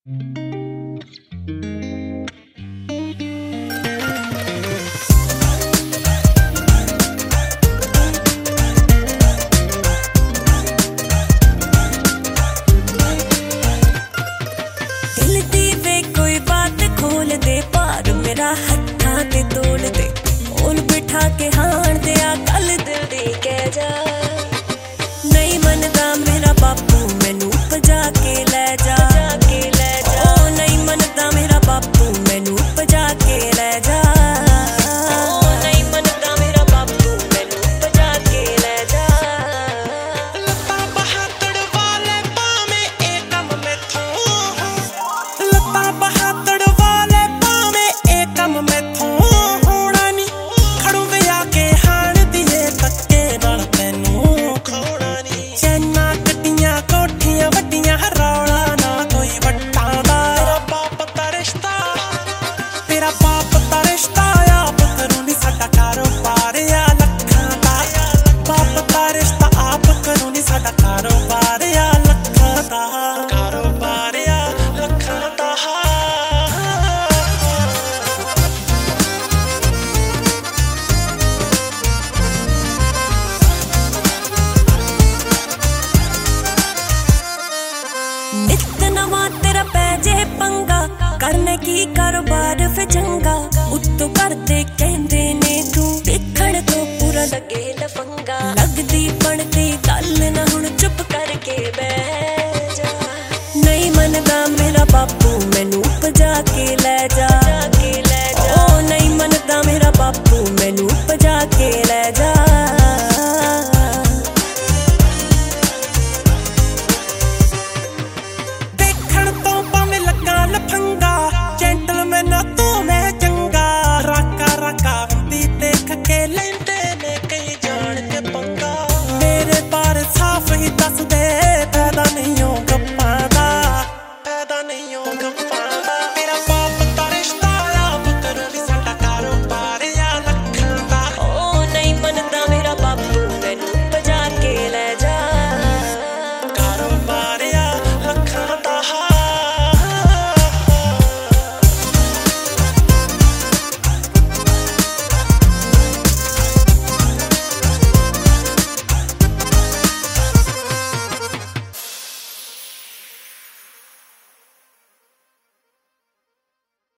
हत्था ते तोड़ दे ओल बिठा के हाण दे आ कल दिल दी कह जा। नहीं मनदा मेरा बापू मैनू भजा के ले जा, ओ नहीं मनदा मेरा बापू मैनू भजा के ले जा, ओ नहीं मनदा मेरा बापू मैनू भजा के ले जा। लत्ता बहादुर वाले पावे ए कम मैथों, लत्ता बहादुर वाले पावे ए कम मैथों होना नी। खड़ू वे आके हाण दिए तक्के नाल तैनू खोना नी। चैना गड्डियां कोठियां वड्डियां रौला ना कोई वट्टां दा। तेरा बाप दा रिश्ता, तेरा बाप दा रिश्ता आप करूं नी साडा कारोबार आ लखां दा। बाप दा रिश्ता आप करूं नी साडा कारोबार आ लखां दा, कारोबार आ लखां दा। नित नवा तेरा पैजे पंगा करने की कारोबार फिर चंगा।